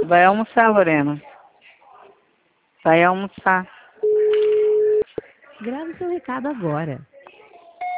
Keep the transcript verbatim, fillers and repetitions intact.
Vai almoçar, Lorena. Vai almoçar. Grave seu recado agora.